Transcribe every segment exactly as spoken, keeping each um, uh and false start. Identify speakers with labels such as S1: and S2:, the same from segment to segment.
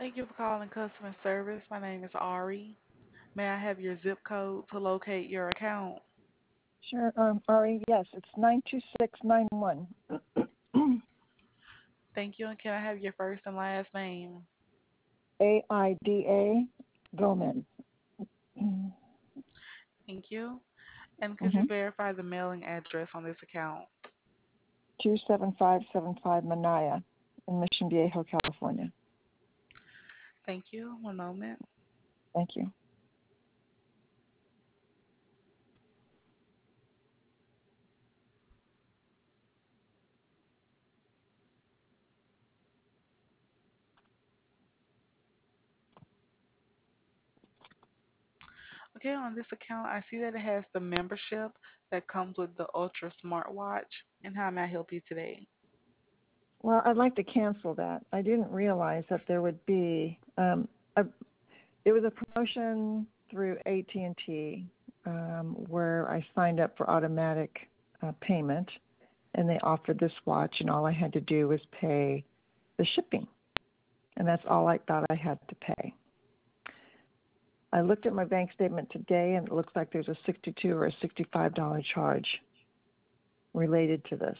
S1: Thank you for calling customer service. My name is Ari. May I have your zip code to locate your account?
S2: Sure, um, Ari, yes, it's nine two six nine one.
S1: Thank you. And can I have your first and last name?
S2: A I D A Gomez.
S1: Thank you. And could you
S2: Mm-hmm.
S1: verify the mailing address on this account?
S2: two seven five seven five Manaya in Mission Viejo, California.
S1: Thank you. One moment.
S2: Thank you.
S1: Okay, on this account, I see that it has the membership that comes with the Ultra smartwatch. And how may I help you today?
S2: Well, I'd like to cancel that. I didn't realize that there would be um, a, it was a promotion through A T and T um, where I signed up for automatic uh, payment, and they offered this watch, and all I had to do was pay the shipping, and that's all I thought I had to pay. I looked at my bank statement today, and it looks like there's a sixty-two dollars or a sixty-five dollars charge related to this.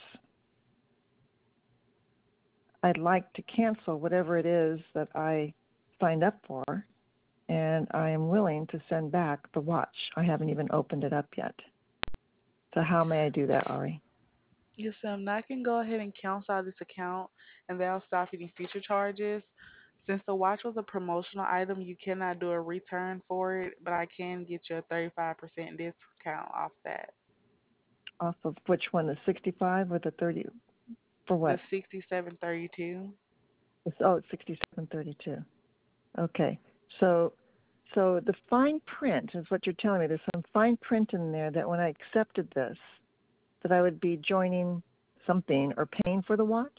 S2: I'd like to cancel whatever it is that I signed up for, and I am willing to send back the watch. I haven't even opened it up yet. So how may I do that, Ari?
S1: Yes, ma'am. Now I can go ahead and cancel out this account, and that'll stop any future charges. Since the watch was a promotional item, you cannot do a return for it, but I can get you a thirty-five percent discount off that.
S2: Off of which one, the sixty-five or the thirty? For
S1: The
S2: what?
S1: sixty-seven thirty-two.
S2: It's, oh, it's sixty-seven thirty-two. Okay. So, so the fine print is what you're telling me. There's some fine print in there that when I accepted this, that I would be joining something or paying for the watch?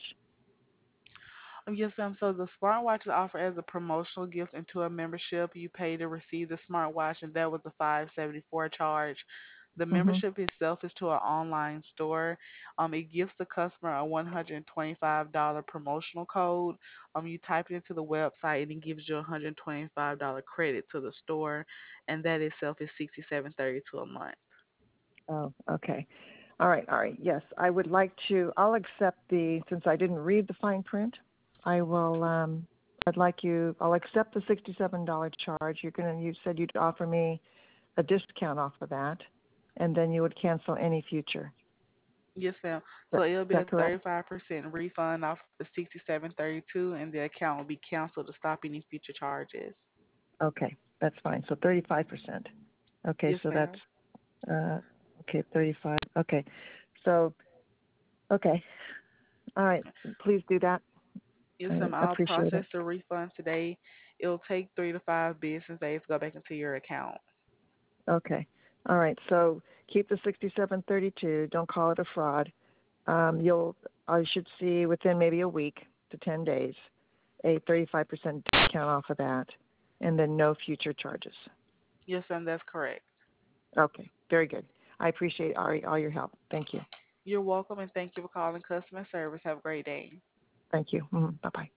S1: Oh, yes, ma'am. So the smartwatch is offered as a promotional gift into a membership. You pay to receive the smartwatch, and that was a five seventy-four charge. The
S2: Mm-hmm.
S1: membership itself is to an online store. Um, it gives the customer a one hundred twenty-five dollars promotional code. Um, you type it into the website, and it gives you a one hundred twenty-five dollars credit to the store, and that itself is sixty-seven thirty-two a month.
S2: Oh, okay. All right, all right. Yes, I would like to. I'll accept the. Since I didn't read the fine print, I will. Um, I'd like you. I'll accept the sixty-seven dollars charge. You're gonna. You said you'd offer me a discount off of that, and then you would cancel any future.
S1: Yes, ma'am.
S2: Is
S1: So it'll be a
S2: that correct?
S1: thirty-five percent refund off the sixty-seven thirty-two, and the account will be canceled to stop any future charges.
S2: Okay, that's fine. So thirty-five percent. Okay,
S1: Yes,
S2: so that's
S1: ma'am.
S2: uh, okay. Thirty-five. Okay, so okay. All right. Please do that.
S1: Yes,
S2: I
S1: ma'am. I'll
S2: appreciate
S1: process
S2: it.
S1: the refund today. It'll take three to five business days to go back into your account.
S2: Okay. All right. So keep the sixty-seven thirty-two. Don't call it a fraud. Um, you'll I should see within maybe a week to ten days a thirty-five percent discount off of that, and then no future charges.
S1: Yes, ma'am. That's correct.
S2: Okay. Very good. I appreciate Ari all your help. Thank you.
S1: You're welcome, and thank you for calling customer service. Have a great day.
S2: Thank you. Mm, bye bye.